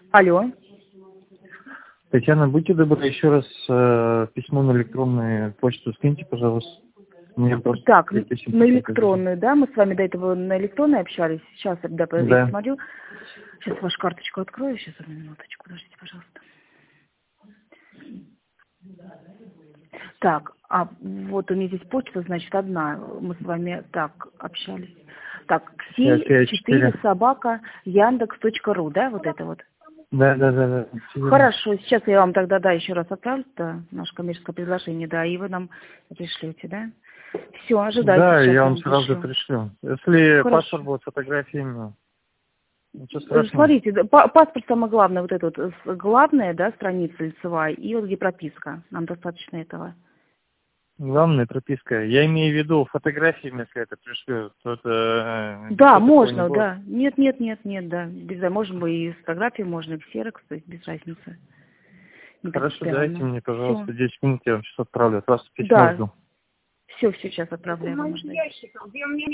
Алло. Татьяна, будьте добры, еще раз письмо на электронную почту скиньте, пожалуйста. Мне просто Так, на электронную, да? Мы с вами до этого на электронной общались. Сейчас я посмотрю. Сейчас вашу карточку открою. Сейчас, одну минуточку, подождите, пожалуйста. Так, а вот у меня здесь почта, значит, одна. Мы с вами так общались. Так, ksil4@yandex.ru, да, вот это вот? Да. Хорошо, сейчас я вам тогда, да, еще раз отправлю, да, наше коммерческое предложение, да, и вы нам пришлете, да? Все, ожидайте. Да, сейчас я вам сразу пришлю. Если паспорт будет фотографиями, ничего страшного. Смотрите, паспорт самое главное, вот это вот, главная, да, страница лицевая, и вот где прописка. Нам достаточно этого. Главная прописка. Я имею в виду фотографиями, если это пришлю, то это... Да, можно, да. Нет, да. Можем мы и с фотографией, можно и ксерокс, то есть без разницы. Хорошо, дайте мне, пожалуйста, 10 минут, я вам сейчас отправлю. От вас письмо Да. жду. Все, сейчас отправляю.